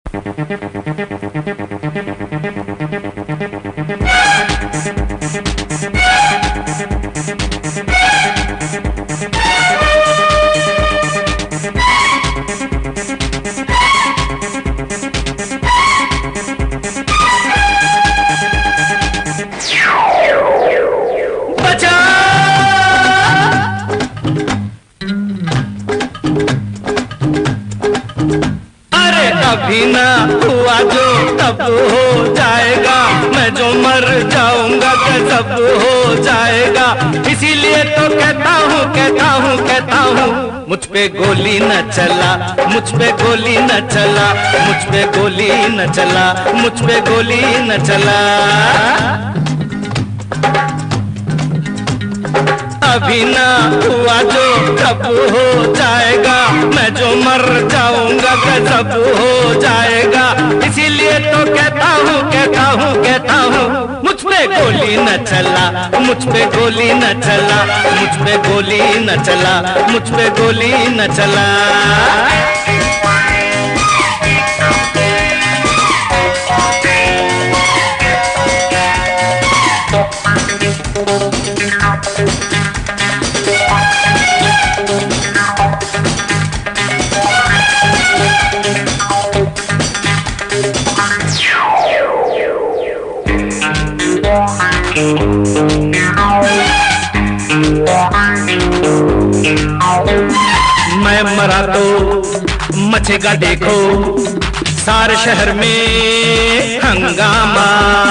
अभी ना हुआ जो तब हो जाएगा, मैं जो मर जाऊंगा सब हो जाएगा। इसीलिए तो कहता हूँ कहता हूँ कहता हूँ, मुझ पे गोली न चला, मुझ पे गोली न चला, मुझ पे गोली न चला, मुझ पे गोली न चला। अभी ना हुआ जो कब हो जाएगा, मैं जो मर जाऊंगा सब हो जाएगा। इसीलिए तो कहता हूँ कहता हूँ कहता हूँ, मुझ पे गोली न चला, मुझ पे गोली न चला, मुझ पे गोली न चला, मुझ पे गोली न चला। मैं मरा तो मचेगा देखो सारे शहर में हंगामा।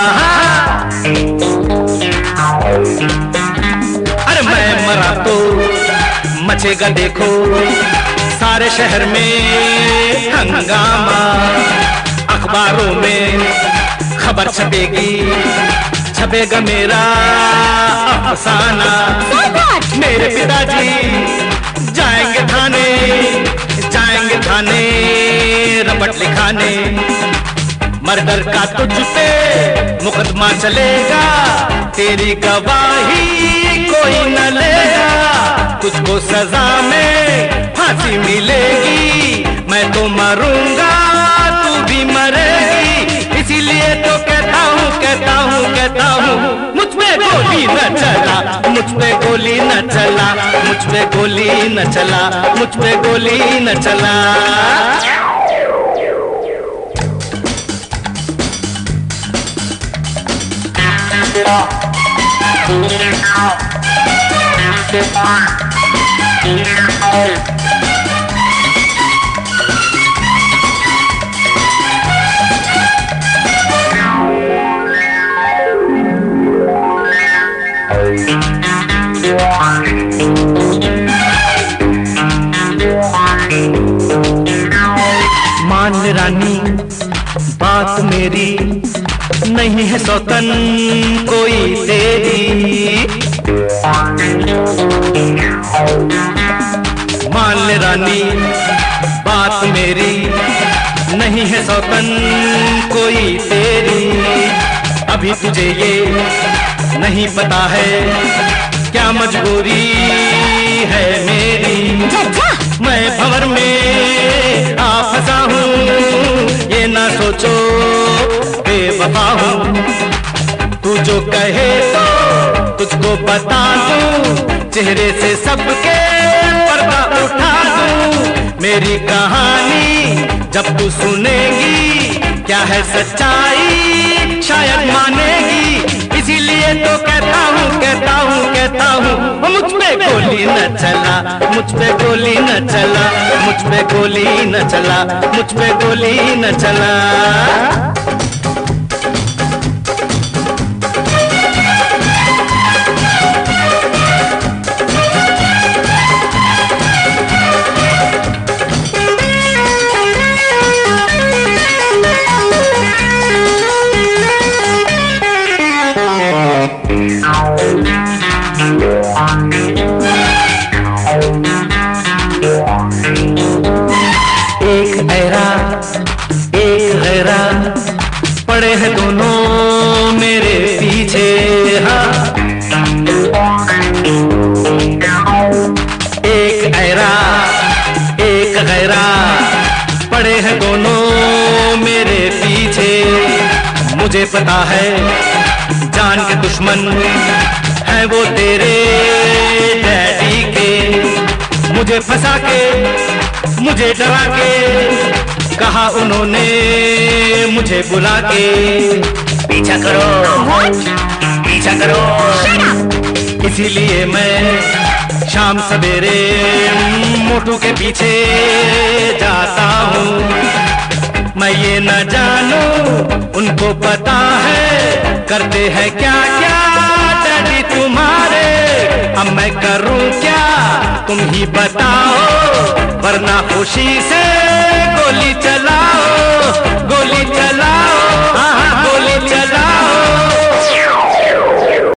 अरे मैं मरा तो मचेगा देखो सारे शहर में हंगामा। अखबारों में खबर छपेगी, छपेगा मेरा अफसाना। मेरे पिताजी जाएंगे थाने, जाएंगे थाने रपट लिखाने। मर्डर का तुझ पे मुकदमा चलेगा, तेरी गवाही कोई न लेगा। तुझको सजा में फांसी मिलेगी, मैं तो मरूंगा तू भी मरेगी। इसीलिए तो कहता हूँ कहता हूँ कहता हूँ, मुझ पे गोली न चला, मुझ पे गोली न चला, मुझ पे गोली न चला, मुझ पे गोली न चला। मान रानी बात मेरी, नहीं है सौतन कोई तेरी। मान ले रानी बात मेरी, नहीं है सौतन कोई तेरी। अभी तुझे ये नहीं पता है क्या मजबूरी है मेरी। मैं भंवर में आ फंसा हूँ, ये ना सोचो बेवफा हूँ। तू जो कहे तो तुझको बता दूं, चेहरे से सबके पर्दा उठा दूं। मेरी कहानी जब तू सुनेगी, क्या है सच्चाई शायद मानेगी। इसीलिए तो कहता हूँ कहता हूँ कहता हूँ, मुझ पे गोली न चला, मुझ पे गोली न चला, मुझ पे गोली न चला, मुझ पे गोली न चला। एक गैरा पड़े हैं दोनों मेरे पीछे। हाँ एक गैरा पड़े हैं दोनों मेरे मुझे पता है जान के दुश्मन है वो तेरे डैडी के। मुझे फंसा के, मुझे डरा के कहा उन्होंने मुझे बुला के, पीछा करो पीछा करो। इसीलिए मैं शाम सवेरे मोटू के पीछे जाता हूँ। मैं ये न जानूं उनको पता है करते हैं क्या क्या डैडी तुम्हारे। अब मैं करूं क्या तुम ही बताओ, वरना खुशी से गोली चला